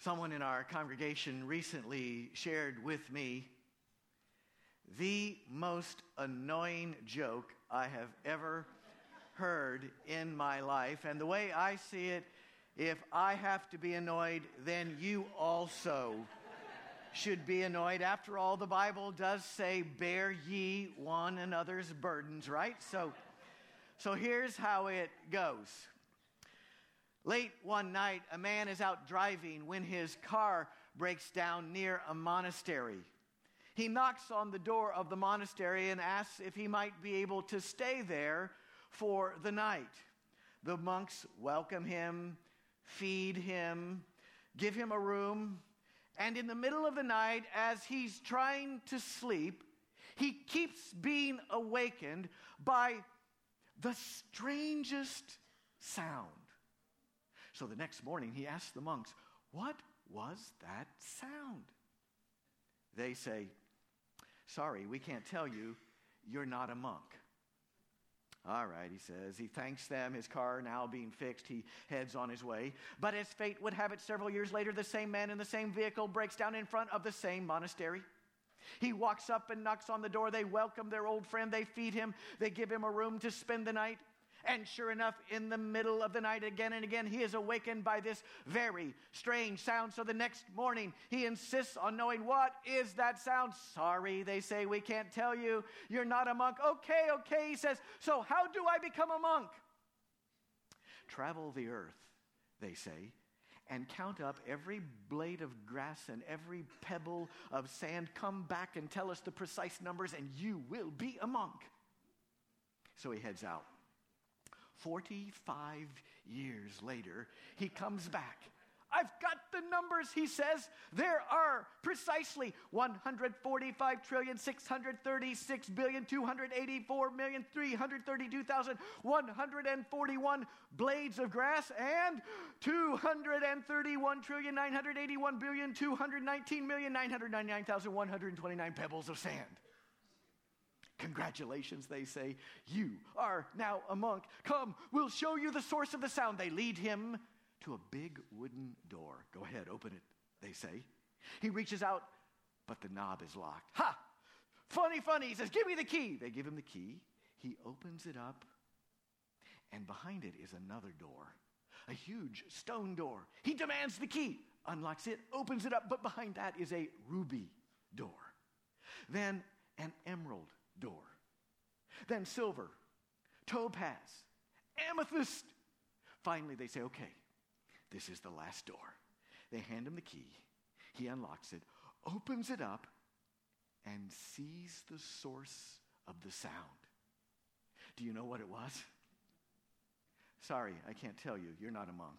Someone in our congregation recently shared with me the most annoying joke I have ever heard in my life. And the way I see it, if I have to be annoyed, then you also should be annoyed. After all, the Bible does say, bear ye one another's burdens, right? So here's how it goes. Late one night, a man is out driving when his car breaks down near a monastery. He knocks on the door of the monastery and asks if he might be able to stay there for the night. The monks welcome him, feed him, give him a room, and in the middle of the night, as he's trying to sleep, he keeps being awakened by the strangest sound. So the next morning, he asks the monks, "What was that sound?" They say, "Sorry, we can't tell you. You're not a monk." "All right," he says. He thanks them. His car now being fixed, he heads on his way. But as fate would have it, several years later, the same man in the same vehicle breaks down in front of the same monastery. He walks up and knocks on the door. They welcome their old friend. They feed him. They give him a room to spend the night. And sure enough, in the middle of the night, again and again, he is awakened by this very strange sound. So the next morning, he insists on knowing, what is that sound? "Sorry," they say, "we can't tell you. You're not a monk." Okay, he says, "So how do I become a monk?" "Travel the earth," they say, "and count up every blade of grass and every pebble of sand. Come back and tell us the precise numbers, and you will be a monk." So he heads out. 45 years later, he comes back. "I've got the numbers," he says. "There are precisely 145,636,284,332,141 blades of grass and 231,981,219,999,129 pebbles of sand." "Congratulations," they say. "You are now a monk. Come, we'll show you the source of the sound." They lead him to a big wooden door. "Go ahead, open it," they say. He reaches out, but the knob is locked. "Ha! Funny. He says, "Give me the key." They give him the key. He opens it up, and behind it is another door, a huge stone door. He demands the key, unlocks it, opens it up, but behind that is a ruby door. Then an emerald door. Then silver, topaz, amethyst. Finally, they say, "Okay, this is the last door." They hand him the key. He unlocks it, opens it up, and sees the source of the sound. Do you know what it was? "Sorry, I can't tell you. You're not a monk."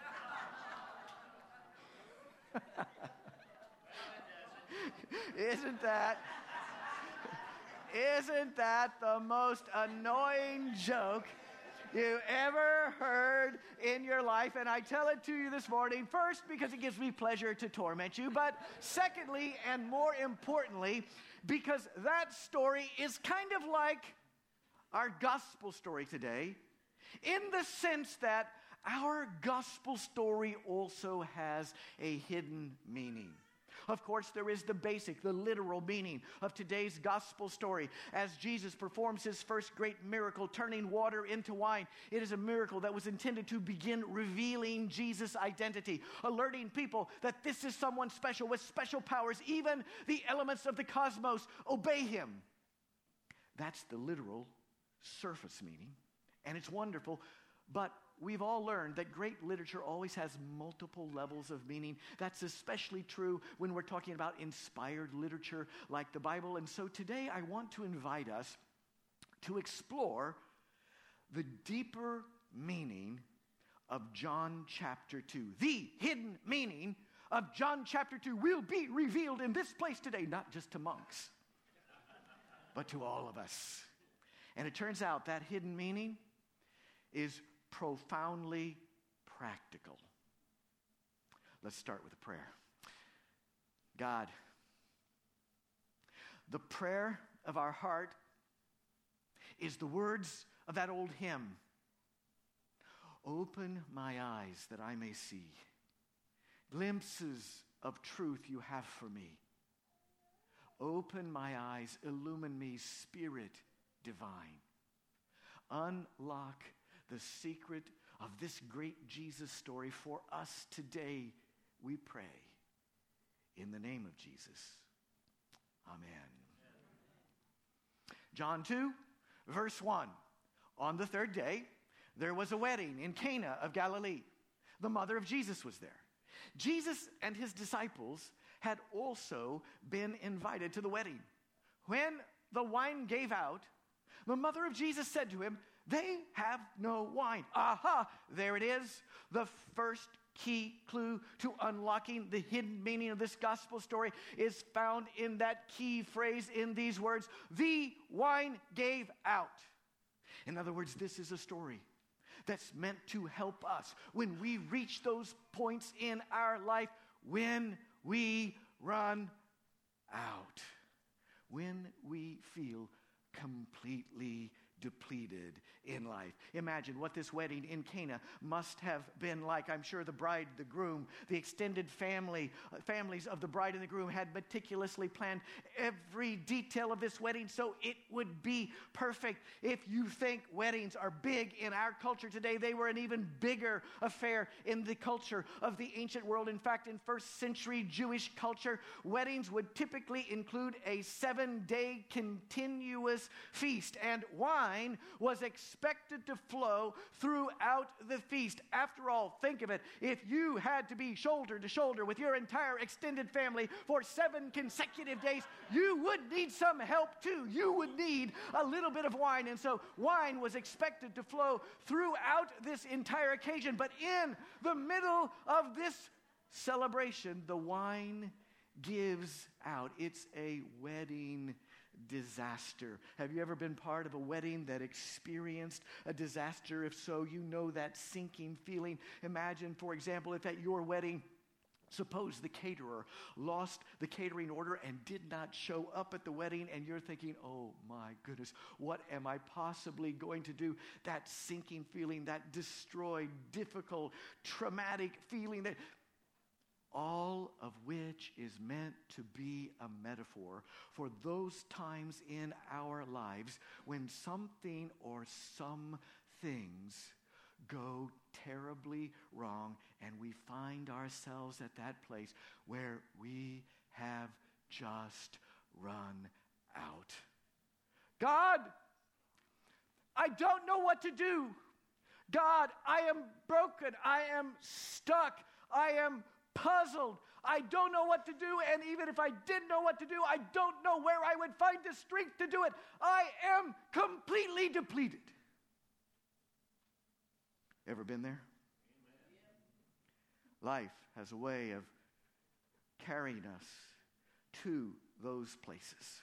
Isn't that the most annoying joke you ever heard in your life? And I tell it to you this morning, first, because it gives me pleasure to torment you, but secondly, and more importantly, because that story is kind of like our gospel story today, in the sense that our gospel story also has a hidden meaning. Of course, there is the basic, the literal meaning of today's gospel story. As Jesus performs his first great miracle, turning water into wine, it is a miracle that was intended to begin revealing Jesus' identity, alerting people that this is someone special with special powers. Even the elements of the cosmos obey him. That's the literal surface meaning, and it's wonderful. But we've all learned that great literature always has multiple levels of meaning. That's especially true when we're talking about inspired literature like the Bible. And so today I want to invite us to explore the deeper meaning of John chapter 2. The hidden meaning of John chapter 2 will be revealed in this place today, not just to monks, but to all of us. And it turns out that hidden meaning is profoundly practical. Let's start with a prayer. God, the prayer of our heart is the words of that old hymn. "Open my eyes that I may see glimpses of truth you have for me. Open my eyes, illumine me, Spirit divine. Unlock the secret of this great Jesus story for us today, we pray. In the name of Jesus. Amen. John 2, verse 1. On the third day, there was a wedding in Cana of Galilee. The mother of Jesus was there. Jesus and his disciples had also been invited to the wedding. When the wine gave out, the mother of Jesus said to him, "They have no wine." Aha, there it is. The first key clue to unlocking the hidden meaning of this gospel story is found in that key phrase in these words, "The wine gave out." In other words, this is a story that's meant to help us when we reach those points in our life when we run out, when we feel completely depleted in life. Imagine what this wedding in Cana must have been like. I'm sure the bride, the groom, the extended families of the bride and the groom had meticulously planned every detail of this wedding so it would be perfect. If you think weddings are big in our culture today, they were an even bigger affair in the culture of the ancient world. In fact, in first century Jewish culture, weddings would typically include a 7-day continuous feast, and wine was expected to flow throughout the feast. After all, think of it. If you had to be shoulder to shoulder with your entire extended family for 7 consecutive days, you would need some help too. You would need a little bit of wine. And so wine was expected to flow throughout this entire occasion. But in the middle of this celebration, the wine gives out. It's a wedding disaster. Have you ever been part of a wedding that experienced a disaster? If so, you know that sinking feeling. Imagine, for example, if at your wedding, suppose the caterer lost the catering order and did not show up at the wedding, and you're thinking, "Oh my goodness, what am I possibly going to do?" That sinking feeling, that destroyed, difficult, traumatic feeling, that all of which is meant to be a metaphor for those times in our lives when something or some things go terribly wrong and we find ourselves at that place where we have just run out. God, I don't know what to do. God, I am broken. I am stuck. I am puzzled. I don't know what to do, and even if I did know what to do, I don't know where I would find the strength to do it. I am completely depleted. Ever been there? Amen. Life has a way of carrying us to those places.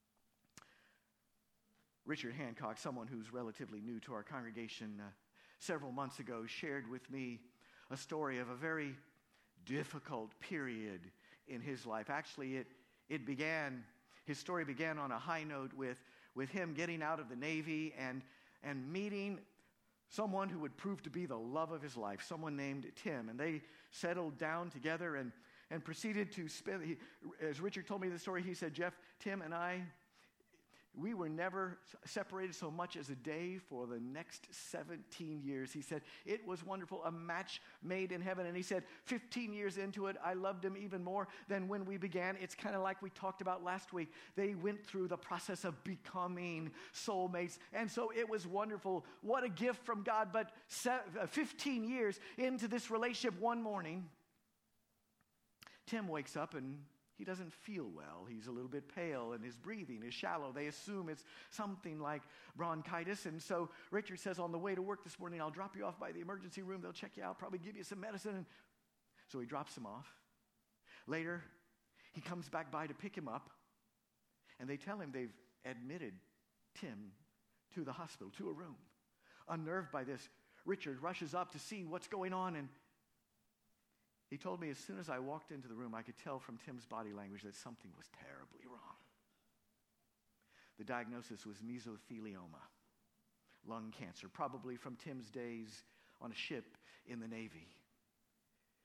Richard Hancock, someone who's relatively new to our congregation, several months ago shared with me a story of a very difficult period in his life. Actually, his story began on a high note with him getting out of the Navy and meeting someone who would prove to be the love of his life, someone named Tim. And they settled down together and proceeded to spend, as Richard told me the story, he said, "Jeff, Tim and I, we were never separated so much as a day for the next 17 years. He said, "It was wonderful, a match made in heaven." And he said, 15 years into it, I loved him even more than when we began. It's kind of like we talked about last week. They went through the process of becoming soulmates. And so it was wonderful. What a gift from God. But 15 years into this relationship, one morning, Tim wakes up and he doesn't feel well. He's a little bit pale and his breathing is shallow. They assume it's something like bronchitis. And so Richard says, "On the way to work this morning, I'll drop you off by the emergency room. They'll check you out, probably give you some medicine." And so he drops him off. Later, he comes back by to pick him up. And they tell him they've admitted Tim to the hospital, to a room. Unnerved by this, Richard rushes up to see what's going on, and he told me as soon as I walked into the room, I could tell from Tim's body language that something was terribly wrong. The diagnosis was mesothelioma, lung cancer, probably from Tim's days on a ship in the Navy.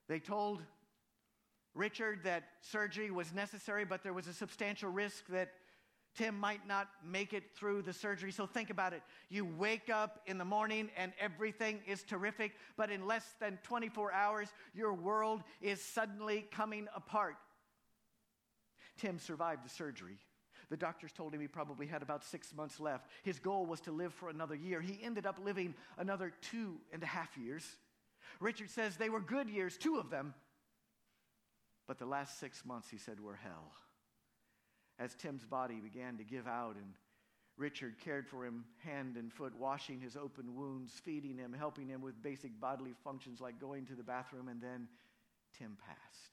They told Richard that surgery was necessary, but there was a substantial risk that Tim might not make it through the surgery. So think about it. You wake up in the morning and everything is terrific, but in less than 24 hours, your world is suddenly coming apart. Tim survived the surgery. The doctors told him he probably had about 6 months left. His goal was to live for another year. He ended up living another 2.5 years. Richard says they were good years, 2 of them. But the last 6 months, he said, were hell. As Tim's body began to give out and Richard cared for him hand and foot, washing his open wounds, feeding him, helping him with basic bodily functions like going to the bathroom, and then Tim passed.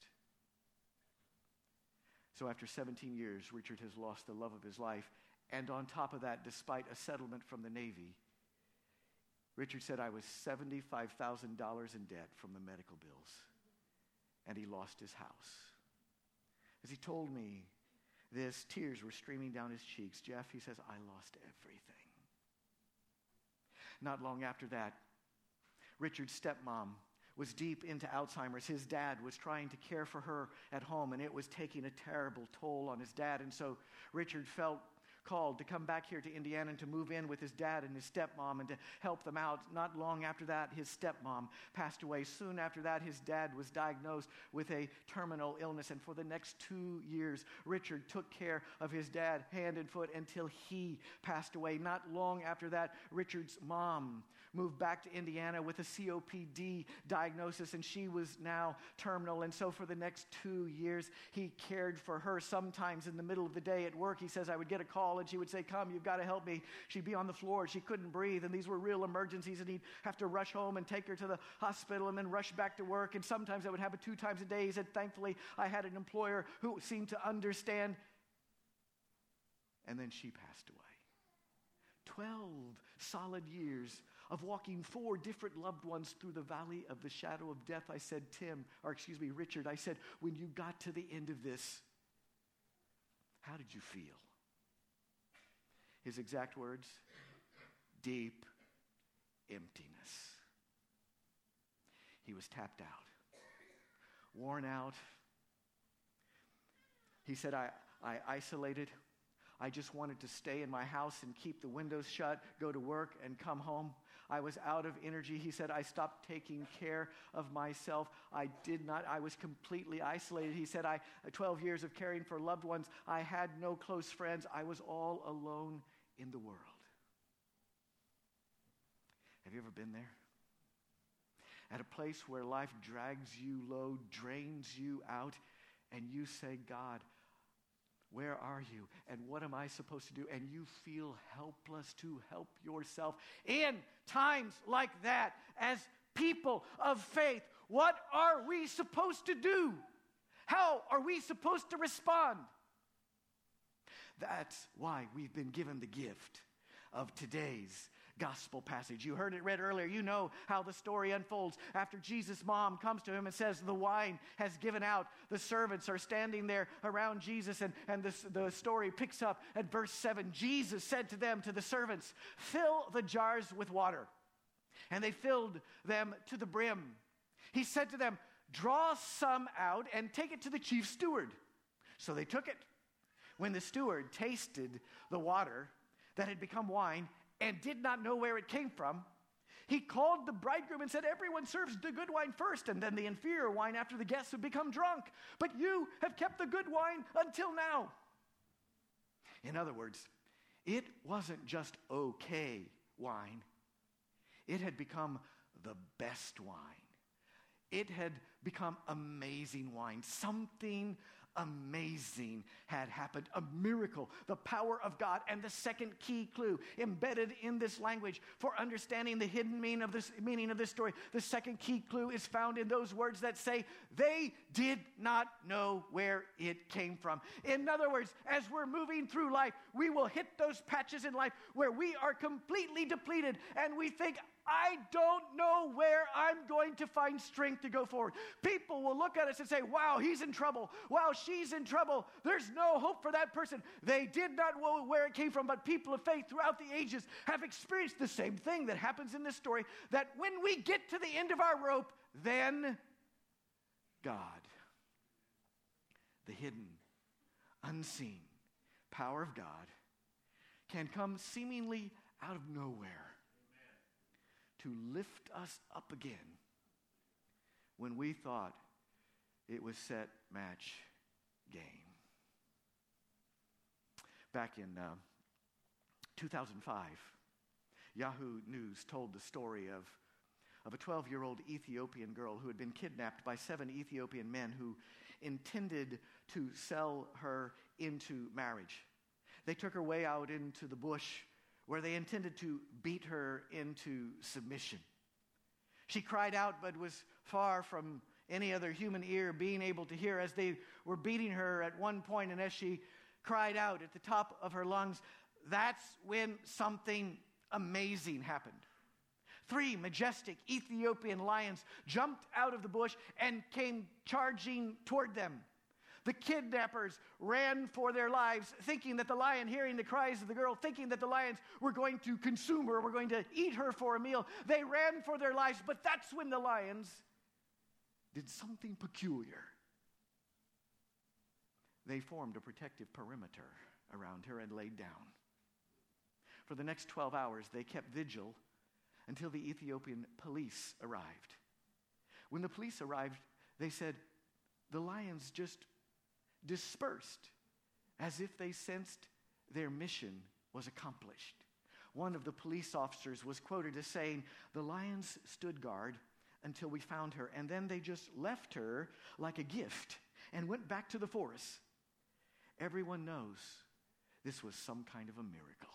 So after 17 years, Richard has lost the love of his life. And on top of that, despite a settlement from the Navy, Richard said, I was $75,000 in debt from the medical bills. And he lost his house. As he told me this, tears were streaming down his cheeks. Jeff, he says, I lost everything. Not long after that, Richard's stepmom was deep into Alzheimer's. His dad was trying to care for her at home, and it was taking a terrible toll on his dad. And so Richard felt called to come back here to Indiana and to move in with his dad and his stepmom and to help them out. Not long after that, his stepmom passed away. Soon after that, his dad was diagnosed with a terminal illness. And for the next 2 years, Richard took care of his dad hand and foot until he passed away. Not long after that, Richard's mom moved back to Indiana with a COPD diagnosis, and she was now terminal. And so for the next 2 years, he cared for her. Sometimes in the middle of the day at work, he says, I would get a call and she would say, come, you've got to help me. She'd be on the floor. She couldn't breathe, and these were real emergencies, and he'd have to rush home and take her to the hospital and then rush back to work. And sometimes that would happen 2 times a day. He said, thankfully, I had an employer who seemed to understand. And then she passed away. 12 solid years of walking 4 different loved ones through the valley of the shadow of death. I said, Richard, I said, when you got to the end of this, how did you feel? His exact words, deep emptiness. He was tapped out, worn out. He said, I isolated. I just wanted to stay in my house and keep the windows shut, go to work and come home. I was out of energy. He said, I stopped taking care of myself. I was completely isolated. He said, 12 years of caring for loved ones, I had no close friends. I was all alone in the world. Have you ever been there? At a place where life drags you low, drains you out, and you say, God, where are you? And what am I supposed to do? And you feel helpless to help yourself. In times like that, as people of faith, what are we supposed to do? How are we supposed to respond? That's why we've been given the gift of today's gospel passage. You heard it read earlier. You know how the story unfolds. After Jesus' mom comes to him and says, the wine has given out. The servants are standing there around Jesus, and the story picks up at verse 7. Jesus said to them, to the servants, fill the jars with water. And they filled them to the brim. He said to them, draw some out and take it to the chief steward. So they took it. When the steward tasted the water that had become wine and did not know where it came from, he called the bridegroom and said, everyone serves the good wine first and then the inferior wine after the guests have become drunk. But you have kept the good wine until now. In other words, it wasn't just okay wine. It had become the best wine. It had become amazing wine. Something amazing had happened. A miracle, the power of God. And the second key clue embedded in this language for understanding the hidden meaning of this story, the second key clue is found in those words that say, they did not know where it came from. In other words, as we're moving through life, we will hit those patches in life where we are completely depleted and we think, I don't know where I'm going to find strength to go forward. People will look at us and say, wow, he's in trouble. Wow, she's in trouble. There's no hope for that person. They did not know where it came from, but people of faith throughout the ages have experienced the same thing that happens in this story, that when we get to the end of our rope, then God, the hidden, unseen power of God, can come seemingly out of nowhere to lift us up again when we thought it was set, match, game. Back in 2005, Yahoo News told the story of a 12-year-old Ethiopian girl who had been kidnapped by 7 Ethiopian men who intended to sell her into marriage. They took her way out into the bush where they intended to beat her into submission. She cried out, but was far from any other human ear being able to hear as they were beating her at one point, and as she cried out at the top of her lungs, that's when something amazing happened. 3 majestic Ethiopian lions jumped out of the bush and came charging toward them. The kidnappers ran for their lives, thinking that the lion, hearing the cries of the girl, thinking that the lions were going to consume her, were going to eat her for a meal. They ran for their lives, but that's when the lions did something peculiar. They formed a protective perimeter around her and laid down. For the next 12 hours, they kept vigil until the Ethiopian police arrived. When the police arrived, they said, the lions just dispersed as if they sensed their mission was accomplished. One of the police officers was quoted as saying, the lions stood guard until we found her, and then they just left her like a gift and went back to the forest. Everyone knows this was some kind of a miracle.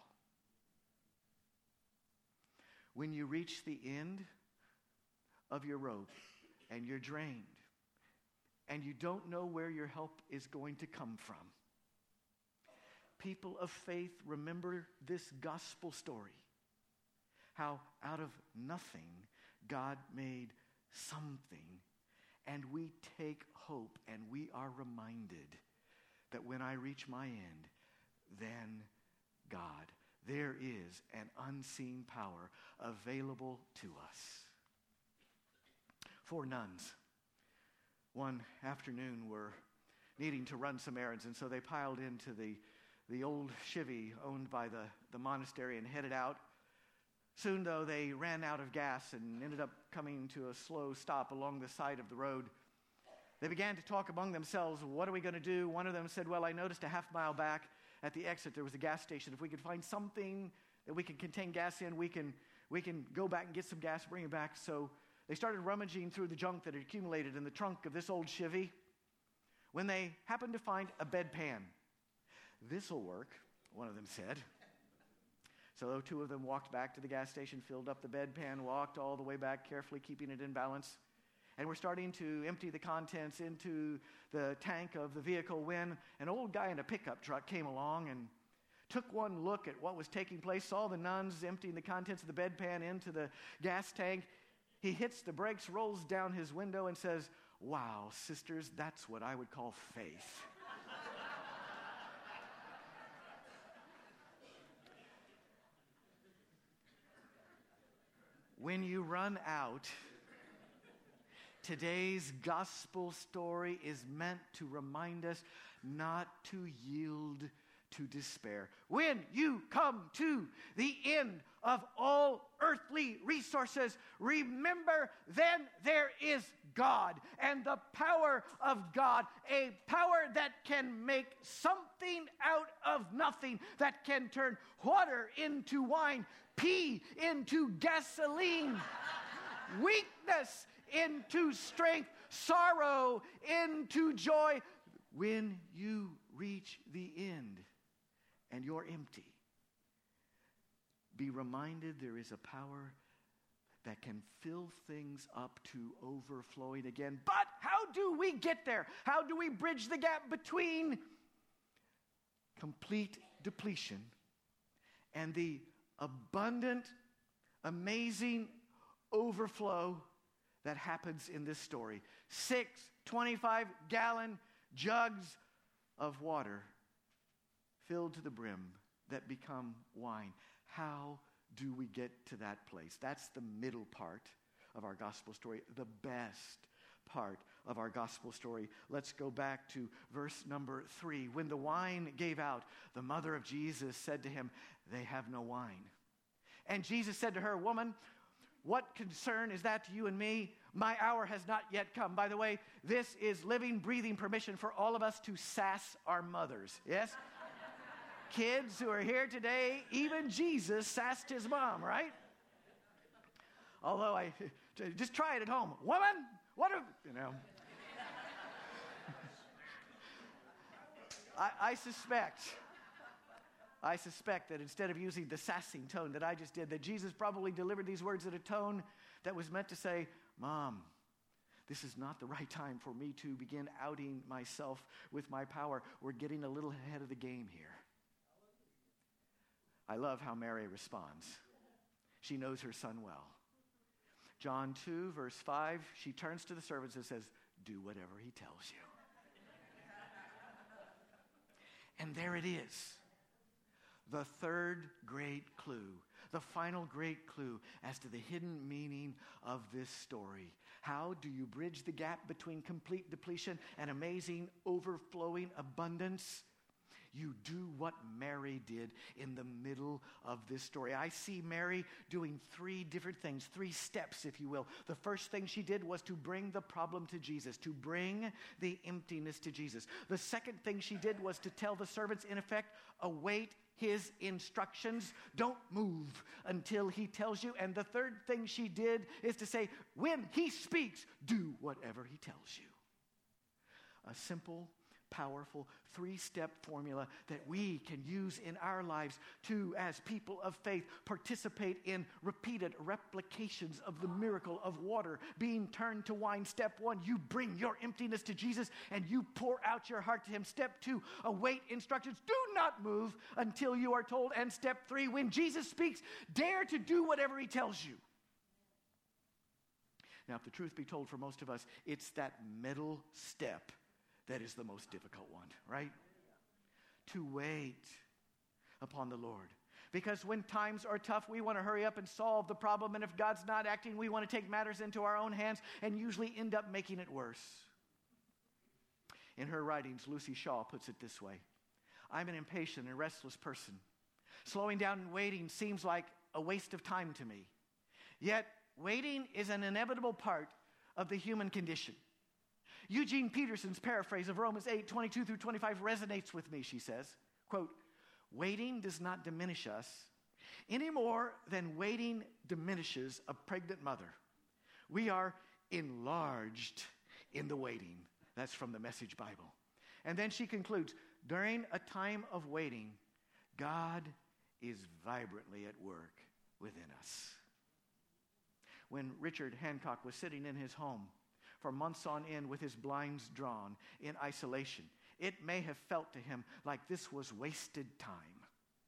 When you reach the end of your rope and you're drained and you don't know where your help is going to come from, people of faith, remember this gospel story. How out of nothing God made something, and we take hope and we are reminded that when I reach my end, then God, there is an unseen power available to us. 4 nuns one afternoon were needing to run some errands, and so they piled into the old Chevy owned by the monastery and headed out. Soon, though, they ran out of gas and ended up coming to a slow stop along the side of the road. They began to talk among themselves, what are we going to do? One of them said, well, I noticed a half-mile back at the exit there was a gas station. If we could find something that we can contain gas in, we can go back and get some gas, bring it back. So they started rummaging through the junk that had accumulated in the trunk of this old Chevy when they happened to find a bedpan. This'll work, one of them said. So 2 of them walked back to the gas station, filled up the bedpan, walked all the way back, carefully keeping it in balance. And we're starting to empty the contents into the tank of the vehicle when an old guy in a pickup truck came along and took one look at what was taking place, saw the nuns emptying the contents of the bedpan into the gas tank. He hits the brakes, rolls down his window, and says, wow, sisters, that's what I would call faith. When you run out, today's gospel story is meant to remind us not to yield to despair. When you come to the end of all earthly resources, remember then there is God and the power of God, a power that can make something out of nothing, that can turn water into wine, pee into gasoline, weakness into strength, sorrow into joy. When you reach the end and you're empty, be reminded there is a power that can fill things up to overflowing again. But how do we get there? How do we bridge the gap between complete depletion and the abundant, amazing overflow that happens in this story? 6 25-gallon jugs of water filled to the brim that become wine. How do we get to that place? That's the middle part of our gospel story, the best part of our gospel story. Let's go back to verse number 3. When the wine gave out, the mother of Jesus said to him, "They have no wine." And Jesus said to her, "Woman, what concern is that to you and me? My hour has not yet come." By the way, this is living, breathing permission for all of us to sass our mothers. Yes? Kids who are here today, even Jesus sassed his mom, right? Although just try it at home. "Woman, what a," I suspect that instead of using the sassing tone that I just did, that Jesus probably delivered these words at a tone that was meant to say, "Mom, this is not the right time for me to begin outing myself with my power. We're getting a little ahead of the game here." I love how Mary responds. She knows her son well. John 2, verse 5, she turns to the servants and says, "Do whatever he tells you." And there it is. The third great clue, the final great clue as to the hidden meaning of this story. How do you bridge the gap between complete depletion and amazing overflowing abundance? You do what Mary did in the middle of this story. I see Mary doing 3 different things, 3 steps, if you will. The first thing she did was to bring the problem to Jesus, to bring the emptiness to Jesus. The second thing she did was to tell the servants, in effect, await his instructions. Don't move until he tells you. And the third thing she did is to say, when he speaks, do whatever he tells you. A simple, powerful 3-step formula that we can use in our lives to, as people of faith, participate in repeated replications of the miracle of water being turned to wine. Step 1, you bring your emptiness to Jesus and you pour out your heart to him. Step 2, await instructions. Do not move until you are told. And step 3, when Jesus speaks, dare to do whatever he tells you. Now, if the truth be told, for most of us, it's that middle step that is the most difficult one, right? To wait upon the Lord. Because when times are tough, we want to hurry up and solve the problem. And if God's not acting, we want to take matters into our own hands and usually end up making it worse. In her writings, Lucy Shaw puts it this way: "I'm an impatient and restless person. Slowing down and waiting seems like a waste of time to me. Yet, waiting is an inevitable part of the human condition. Eugene Peterson's paraphrase of Romans 8, 22 through 25 resonates with me," she says. Quote, "Waiting does not diminish us any more than waiting diminishes a pregnant mother. We are enlarged in the waiting." That's from the Message Bible. And then she concludes, "During a time of waiting, God is vibrantly at work within us." When Richard Hancock was sitting in his home for months on end with his blinds drawn in isolation, it may have felt to him like this was wasted time.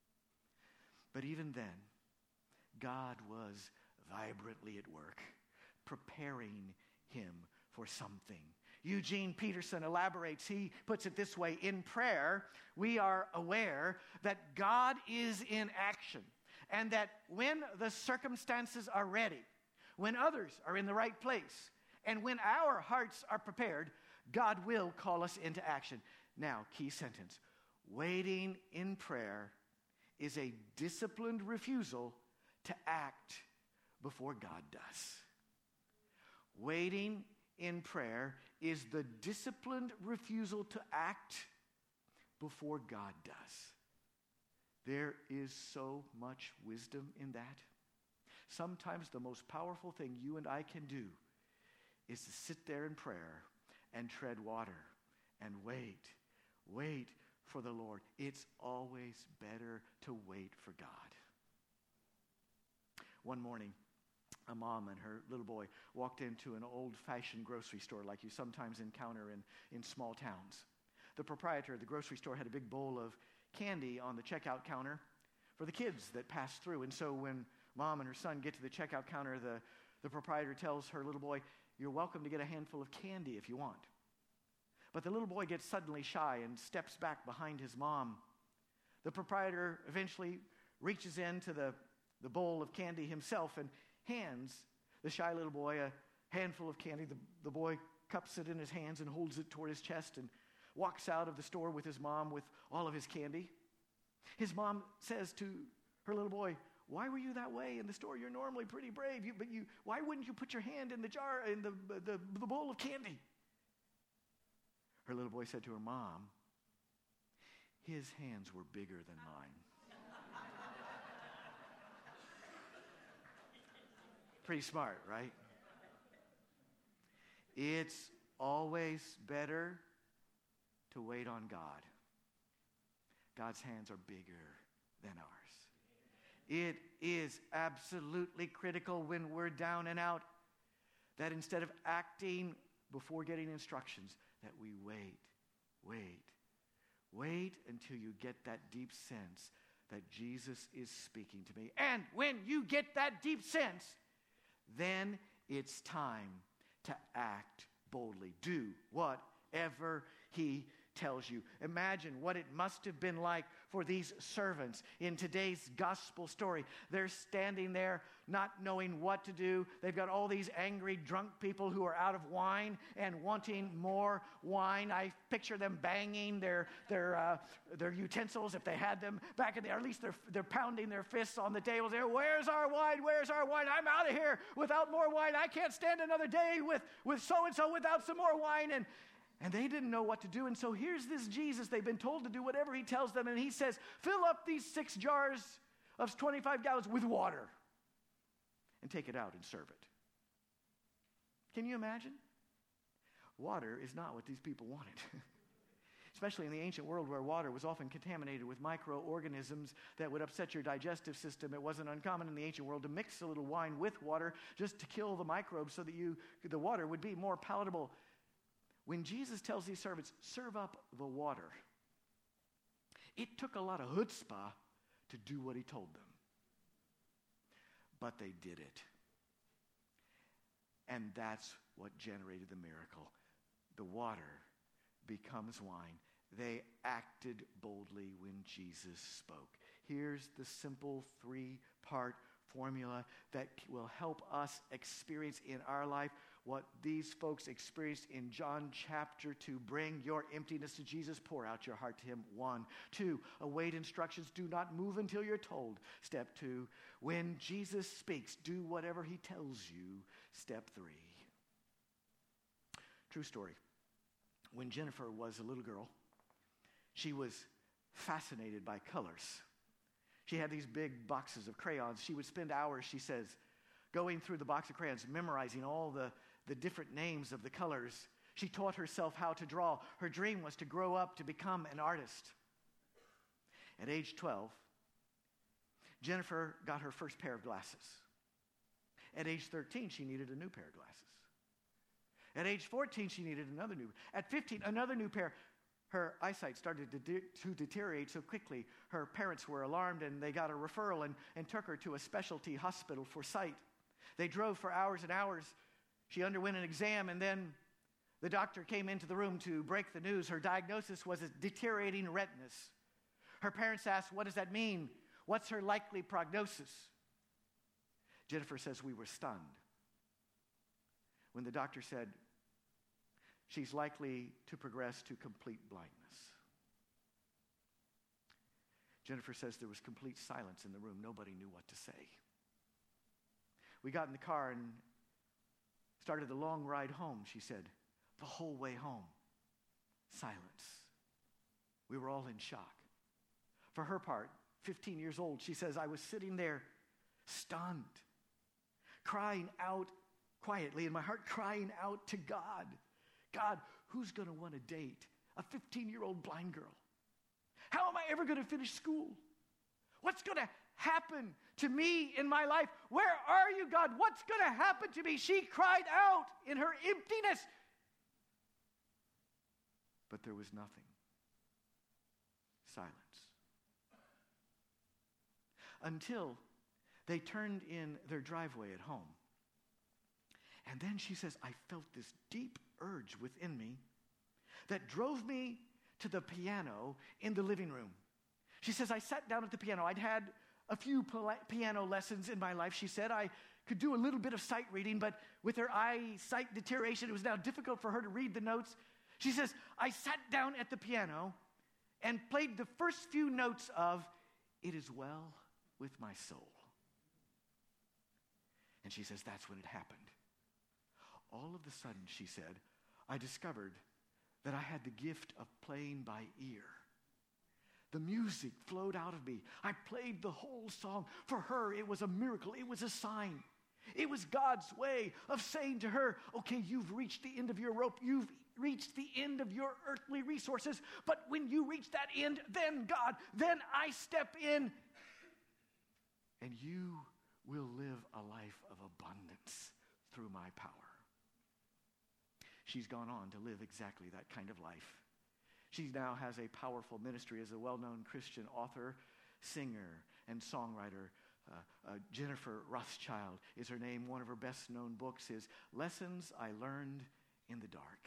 But even then, God was vibrantly at work, preparing him for something. Eugene Peterson elaborates. He puts it this way: in prayer, we are aware that God is in action, and that when the circumstances are ready, when others are in the right place, and when our hearts are prepared, God will call us into action. Now, key sentence: waiting in prayer is a disciplined refusal to act before God does. Waiting in prayer is the disciplined refusal to act before God does. There is so much wisdom in that. Sometimes the most powerful thing you and I can do is to sit there in prayer and tread water and wait for the Lord. It's always better to wait for God. One morning, a mom and her little boy walked into an old-fashioned grocery store like you sometimes encounter in small towns. The proprietor of the grocery store had a big bowl of candy on the checkout counter for the kids that passed through. And so when mom and her son get to the checkout counter, the proprietor tells her little boy, "You're welcome to get a handful of candy if you want." But the little boy gets suddenly shy and steps back behind his mom. The proprietor eventually reaches into the bowl of candy himself and hands the shy little boy a handful of candy. The boy cups it in his hands and holds it toward his chest and walks out of the store with his mom with all of his candy. His mom says to her little boy, "Why were you that way in the store? You're normally pretty brave. Why wouldn't you put your hand in the jar, in the bowl of candy?" Her little boy said to her mom, "His hands were bigger than mine." Pretty smart, right? It's always better to wait on God. God's hands are bigger than ours. It is absolutely critical when we're down and out that instead of acting before getting instructions, that we wait until you get that deep sense that Jesus is speaking to me. And when you get that deep sense, then it's time to act boldly. Do whatever he tells you. Imagine what it must have been like for these servants in today's gospel story. They're standing there not knowing what to do. They've got all these angry, drunk people who are out of wine and wanting more wine. I picture them banging their utensils if they had them back in there. At least they're pounding their fists on the tables there. "Where's our wine? Where's our wine? I'm out of here without more wine. I can't stand another day with so-and-so without some more wine." And they didn't know what to do. And so here's this Jesus. They've been told to do whatever he tells them. And he says, "Fill up these 6 jars of 25 gallons with water and take it out and serve it." Can you imagine? Water is not what these people wanted. Especially in the ancient world where water was often contaminated with microorganisms that would upset your digestive system. It wasn't uncommon in the ancient world to mix a little wine with water just to kill the microbes so that the water would be more palatable. When Jesus tells these servants, "Serve up the water," it took a lot of chutzpah to do what he told them. But they did it. And that's what generated the miracle. The water becomes wine. They acted boldly when Jesus spoke. Here's the simple 3-part formula that will help us experience in our life what these folks experienced in John chapter 2. Bring your emptiness to Jesus. Pour out your heart to him. 1. 2. Await instructions. Do not move until you're told. Step 2. When Jesus speaks, do whatever he tells you. Step 3. True story. When Jennifer was a little girl, she was fascinated by colors. She had these big boxes of crayons. She would spend hours, she says, going through the box of crayons, memorizing all the different names of the colors. She taught herself how to draw. Her dream was to grow up to become an artist. At age 12, Jennifer got her first pair of glasses. At age 13, she needed a new pair of glasses. At age 14, she needed another new. At 15, another new pair. Her eyesight started to deteriorate so quickly. Her parents were alarmed, and they got a referral and took her to a specialty hospital for sight. They drove for hours and hours. She underwent an exam, and then the doctor came into the room to break the news. Her diagnosis was a deteriorating retinas. Her parents asked, "What does that mean? What's her likely prognosis?" Jennifer says, "We were stunned when the doctor said, she's likely to progress to complete blindness." Jennifer says there was complete silence in the room. Nobody knew what to say. We got in the car and started the long ride home, she said. The whole way home, silence. We were all in shock. For her part, 15 years old, she says, I was sitting there stunned, crying out quietly in my heart, crying out to God. God, who's going to want to date a 15-year-old blind girl? How am I ever going to finish school? What's going to happen to me in my life? Where are you, God? What's going to happen to me? She cried out in her emptiness. But there was nothing. Silence. Until they turned in their driveway at home. And then she says, I felt this deep urge within me that drove me to the piano in the living room. She says, I sat down at the piano. I'd had a few piano lessons in my life. She said, I could do a little bit of sight reading, but with her eyesight deterioration, it was now difficult for her to read the notes. She says, I sat down at the piano and played the first few notes of It Is Well With My Soul. And she says, that's when it happened. All of a sudden, she said, I discovered that I had the gift of playing by ear. The music flowed out of me. I played the whole song. For her, it was a miracle. It was a sign. It was God's way of saying to her, okay, you've reached the end of your rope. You've reached the end of your earthly resources. But when you reach that end, then God, then I step in. And you will live a life of abundance through my power. She's gone on to live exactly that kind of life. She now has a powerful ministry as a well-known Christian author, singer, and songwriter. Jennifer Rothschild is her name. One of her best-known books is Lessons I Learned in the Dark.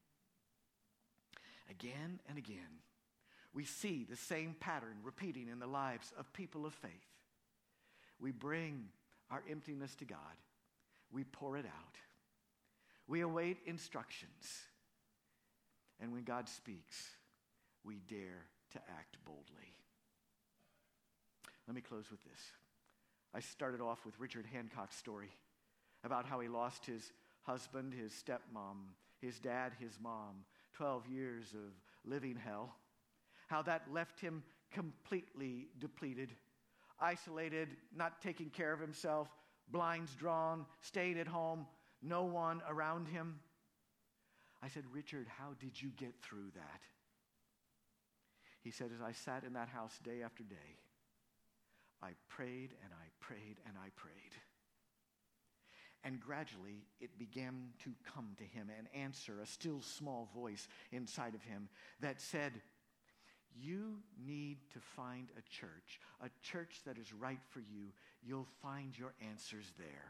Again and again, we see the same pattern repeating in the lives of people of faith. We bring our emptiness to God. We pour it out. We await instructions. And when God speaks, we dare to act boldly. Let me close with this. I started off with Richard Hancock's story about how he lost his husband, his stepmom, his dad, his mom, 12 years of living hell. How that left him completely depleted, isolated, not taking care of himself, blinds drawn, staying at home, no one around him. I said, Richard, how did you get through that? He said, as I sat in that house day after day, I prayed and I prayed and I prayed. And gradually it began to come to him and answer a still small voice inside of him that said, you need to find a church that is right for you. You'll find your answers there.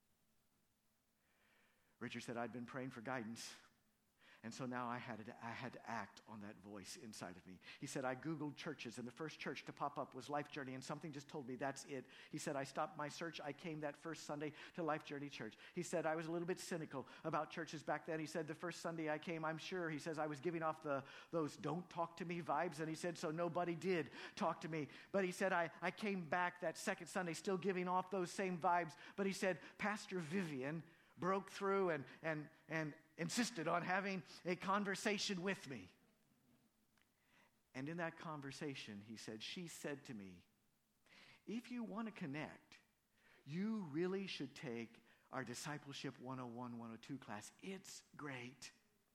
Richard said, I'd been praying for guidance. And so now I had to act on that voice inside of me. He said, I Googled churches, and the first church to pop up was Life Journey, and something just told me that's it. He said, I stopped my search. I came that first Sunday to Life Journey Church. He said, I was a little bit cynical about churches back then. He said, the first Sunday I came, I'm sure, he says, I was giving off those don't talk to me vibes, and he said, so nobody did talk to me. But he said, I came back that second Sunday still giving off those same vibes. But he said, Pastor Vivian broke through and insisted on having a conversation with me. And in that conversation, he said, she said to me, if you want to connect, you really should take our Discipleship 101, 102 class. It's great.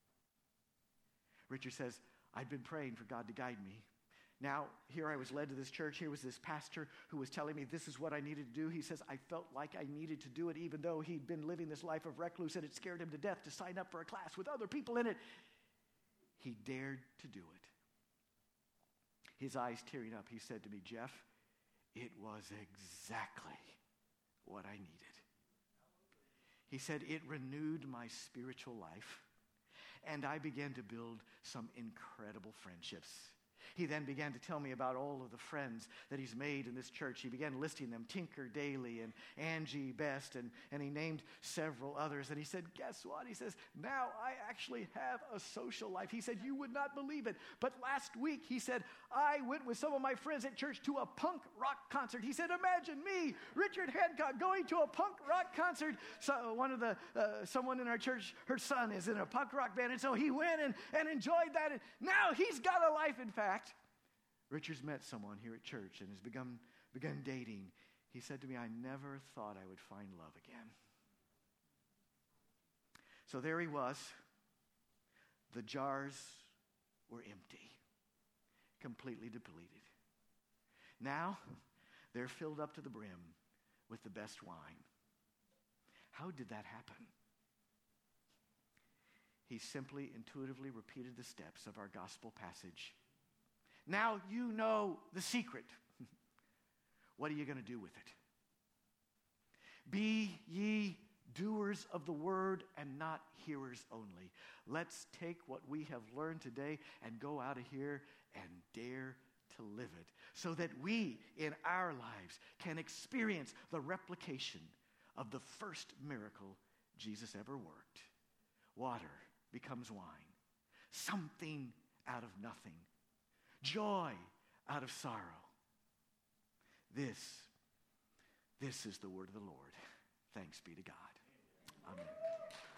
Richard says, I'd been praying for God to guide me. Now, here I was led to this church. Here was this pastor who was telling me this is what I needed to do. He says, I felt like I needed to do it even though he'd been living this life of recluse and it scared him to death to sign up for a class with other people in it. He dared to do it. His eyes tearing up, he said to me, Jeff, it was exactly what I needed. He said, it renewed my spiritual life, and I began to build some incredible friendships. He then began to tell me about all of the friends that he's made in this church. He began listing them, Tinker Daly and Angie Best, and he named several others. And he said, guess what? He says, now I actually have a social life. He said, you would not believe it. But last week, he said, I went with some of my friends at church to a punk rock concert. He said, imagine me, Richard Hancock, going to a punk rock concert. So someone in our church, her son is in a punk rock band. And so he went and enjoyed that. And now he's got a life, in fact. Richard's met someone here at church and has begun dating. He said to me, I never thought I would find love again. So there he was. The jars were empty, completely depleted. Now they're filled up to the brim with the best wine. How did that happen? He simply intuitively repeated the steps of our gospel passage. Now you know the secret. What are you going to do with it? Be ye doers of the word and not hearers only. Let's take what we have learned today and go out of here and dare to live it so that we in our lives can experience the replication of the first miracle Jesus ever worked. Water becomes wine. Something out of nothing. Joy out of sorrow. This is the word of the Lord. Thanks be to God. Amen.